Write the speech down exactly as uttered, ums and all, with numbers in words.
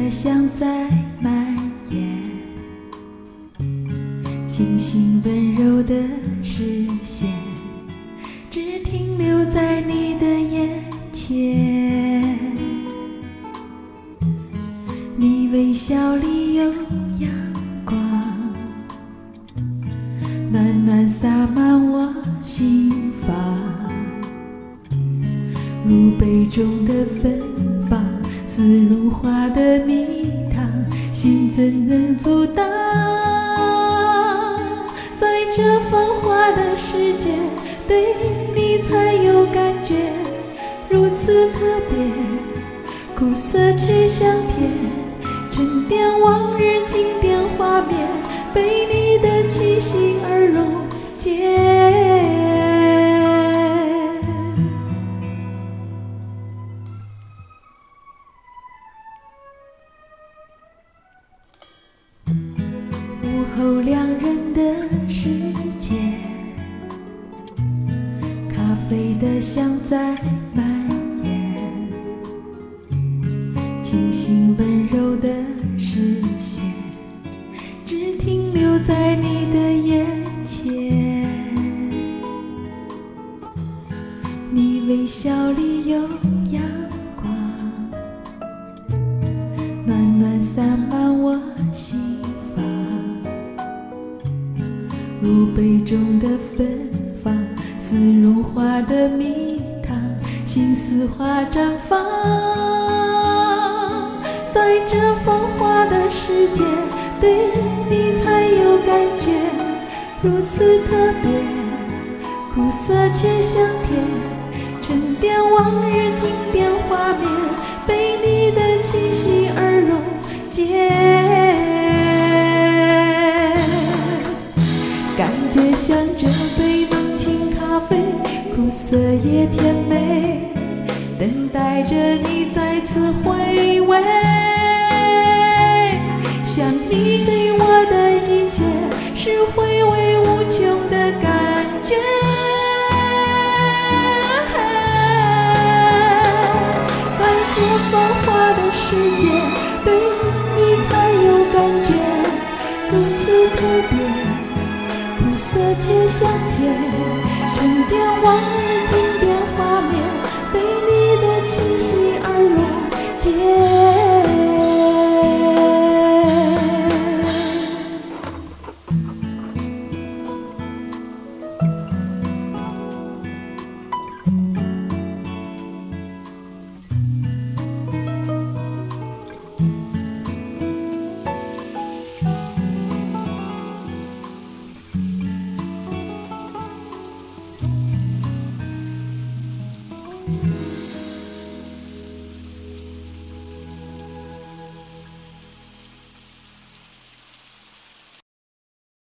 的香在蔓延，清新温柔的视线只停留在你的眼前，你微笑里有阳光，暖暖洒满我心房，如杯中的芬芳，似如花的蜜糖，心怎能阻挡？在这繁华的世界，对你才有感觉，如此特别，苦涩却香甜，沉淀往日经典画面，被你的气息而溶解。午后两人的世界，咖啡的香在蔓延，清新温柔的视线只停留在你的眼前，你微笑里有阳光，暖暖洒满我心房，如杯中的芬芳，似如花的蜜糖，心似花绽放。在这繁华的世界，对你才有感觉，如此特别，苦涩却香甜，沉淀往日经典画面，被你的气息